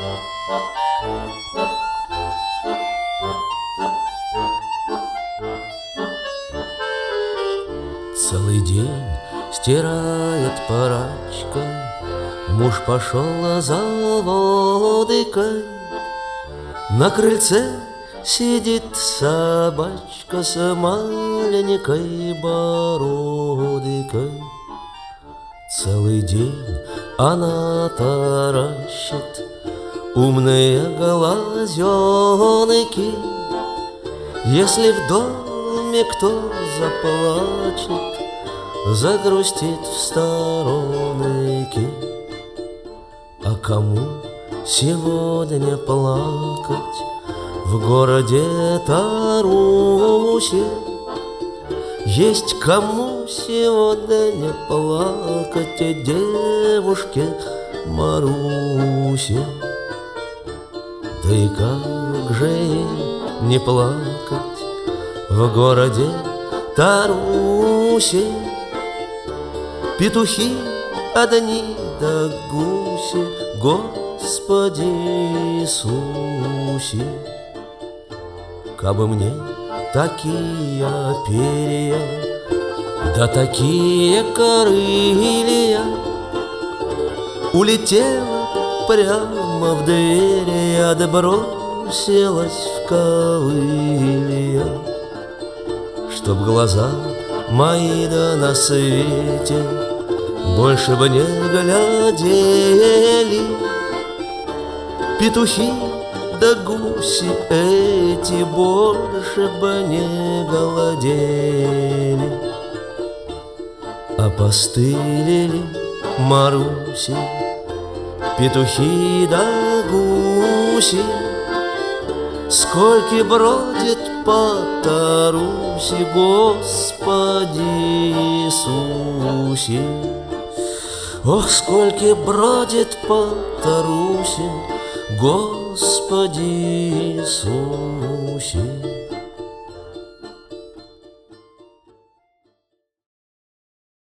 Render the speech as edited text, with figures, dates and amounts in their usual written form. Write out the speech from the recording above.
Целый день стирает парачка, муж пошел за водыкой. На крыльце сидит собачка с маленькой бородкой. Целый день она таращит умные глазенки. Если в доме кто заплачет, загрустит в сторонке. А кому сегодня плакать в городе Тарусе? Есть кому сегодня плакать девушке Марусе? Да и как же ей не плакать в городе Тарусе? Петухи одни да гуси, Господи Иисусе. Кабы мне такие перья, да такие крылья, улетела прямо в двери, отбросилась в ковылья. Чтоб глаза мои да на свете больше бы не глядели, петухи да гуси эти больше бы не голодели. Опостылили Маруси петухи да гуси, сколько бродит по Таруси, Господи Иисусе. Ох, сколько бродит по Таруси, Господи Иисусе.